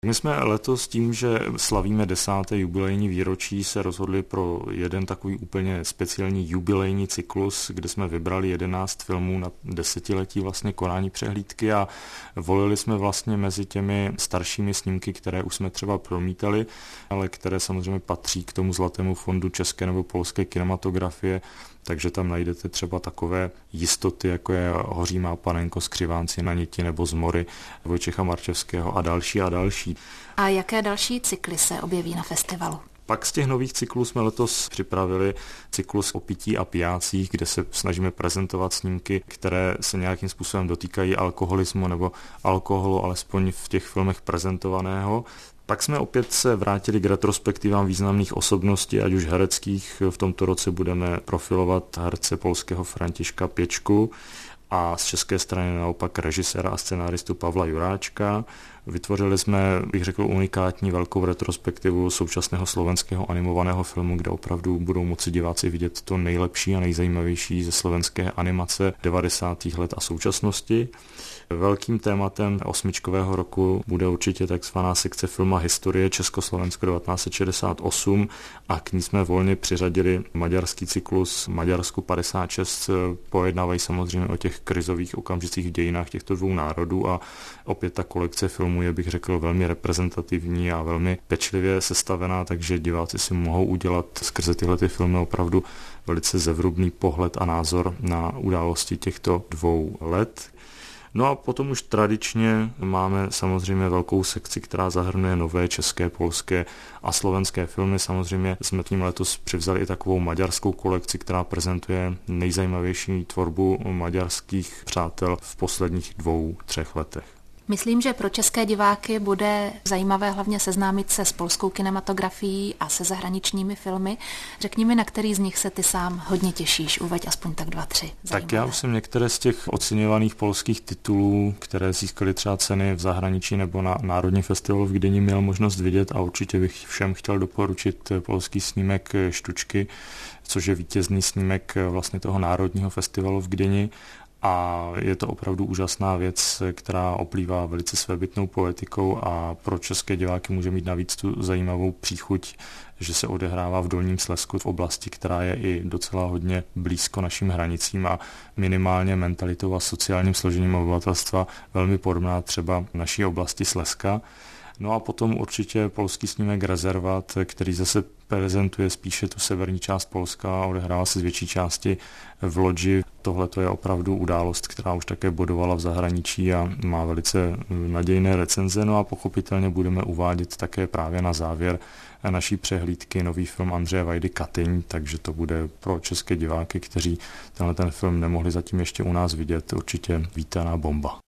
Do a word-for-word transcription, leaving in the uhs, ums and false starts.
My jsme letos tím, že slavíme desáté jubilejní výročí, se rozhodli pro jeden takový úplně speciální jubilejní cyklus, kde jsme vybrali jedenáct filmů na desetiletí vlastně konání přehlídky a volili jsme vlastně mezi těmi staršími snímky, které už jsme třeba promítali, ale které samozřejmě patří k tomu zlatému fondu české nebo polské kinematografie, takže tam najdete třeba takové jistoty, jako je Hoří má panenko, Skřivánci na niti nebo Zmory Vojtěcha Marčevského a další a další. A jaké další cykly se objeví na festivalu? Pak z těch nových cyklů jsme letos připravili cyklus o pití a pijácích, kde se snažíme prezentovat snímky, které se nějakým způsobem dotýkají alkoholismu nebo alkoholu, alespoň v těch filmech prezentovaného. Pak jsme opět se vrátili k retrospektivám významných osobností, ať už hereckých. V tomto roce budeme profilovat herce polského Františka Pěčku a z české strany naopak režiséra a scenáristu Pavla Juráčka. Vytvořili jsme, bych řekl, unikátní velkou retrospektivu současného slovenského animovaného filmu, kde opravdu budou moci diváci vidět to nejlepší a nejzajímavější ze slovenské animace devadesátých let a současnosti. Velkým tématem osmičkového roku bude určitě takzvaná sekce Film a historie Československo devatenáct set šedesát osm a k ní jsme volně přiřadili maďarský cyklus Maďarsku padesát šest. Pojednávají samozřejmě o těch krizových okamžicích v dějinách těchto dvou národů a opět ta kolekce filmů je, bych řekl, velmi reprezentativní a velmi pečlivě sestavená, takže diváci si mohou udělat skrze tyhle ty filmy opravdu velice zevrubný pohled a názor na události těchto dvou let. No a potom už tradičně máme samozřejmě velkou sekci, která zahrnuje nové české, polské a slovenské filmy. Samozřejmě jsme tím letos přivzali i takovou maďarskou kolekci, která prezentuje nejzajímavější tvorbu maďarských přátel v posledních dvou, třech letech. Myslím, že pro české diváky bude zajímavé hlavně seznámit se s polskou kinematografií a se zahraničními filmy. Řekni mi, na který z nich se ty sám hodně těšíš, uveď aspoň tak dva, tři. Zajímavé. Tak já už jsem některé z těch oceňovaných polských titulů, které získaly třeba ceny v zahraničí nebo na Národní festivalu v Gdyni, měl možnost vidět a určitě bych všem chtěl doporučit polský snímek Štučky, což je vítězný snímek vlastně toho Národního festivalu v Gdyni. A je to opravdu úžasná věc, která oplývá velice svébytnou poetikou a pro české diváky může mít navíc tu zajímavou příchuť, že se odehrává v Dolním Slezsku, v oblasti, která je i docela hodně blízko našim hranicím a minimálně mentalitou a sociálním složením obyvatelstva velmi podobná třeba naší oblasti Slezska. No a potom určitě polský snímek Rezervat, který zase prezentuje spíše tu severní část Polska a odehrává se z větší části v Lodži. Tohle to je opravdu událost, která už také bodovala v zahraničí a má velice nadějné recenze. No a pochopitelně budeme uvádět také právě na závěr naší přehlídky nový film Andřeje Vajdy Katyň, takže to bude pro české diváky, kteří tenhle ten film nemohli zatím ještě u nás vidět, určitě vítaná bomba.